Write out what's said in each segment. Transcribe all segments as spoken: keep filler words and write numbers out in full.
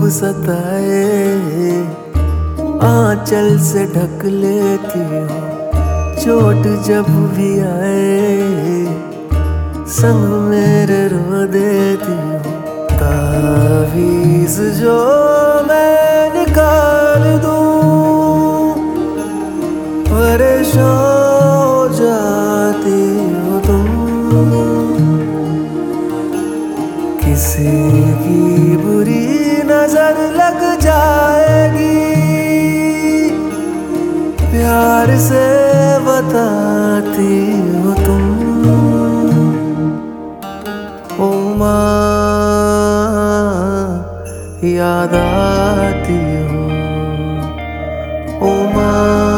सताए, आंचल से ढक लेती हो चोट जब भी आए, संग मेरे रो देती हो। तावीज़ जो मैं निकाल दूं, परेशान हो जाती हो तुम। किसी की बुरी नजर लग जाएगी, प्यार से बताती हो तुम। ओ माँ याद आती हो, ओ माँ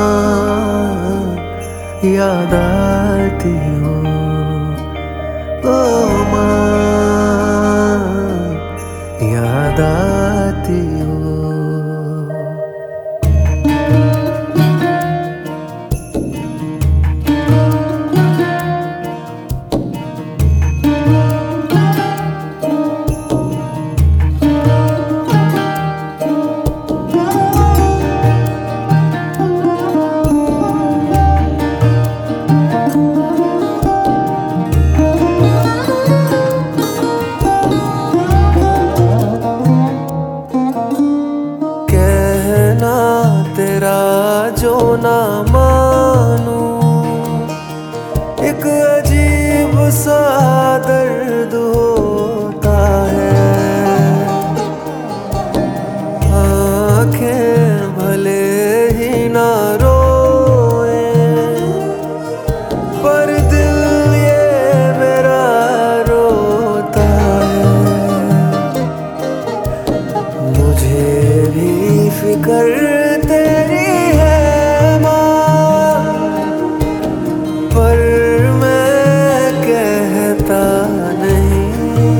याद आती हो, ओ माँ याद आती हो। तेरा जो ना मानूं, एक अजीब सा दर्द होता है। आँखें भले ही ना रोए, पर दिल ये मेरा रोता है। मुझे भी फिक्र तेरी है माँ, पर मैं कहता नहीं।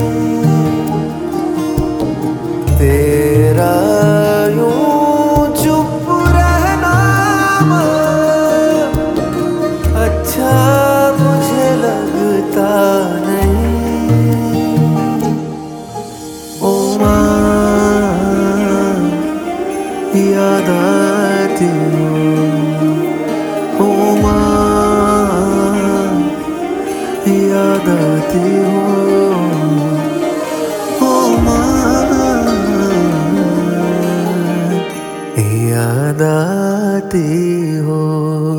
तेरा यूं चुप रहना माँ, अच्छा मुझे लगता नहीं। ओ माँ याद आती हो, ओ माँ याद आती हो, ओ माँ याद आती हो।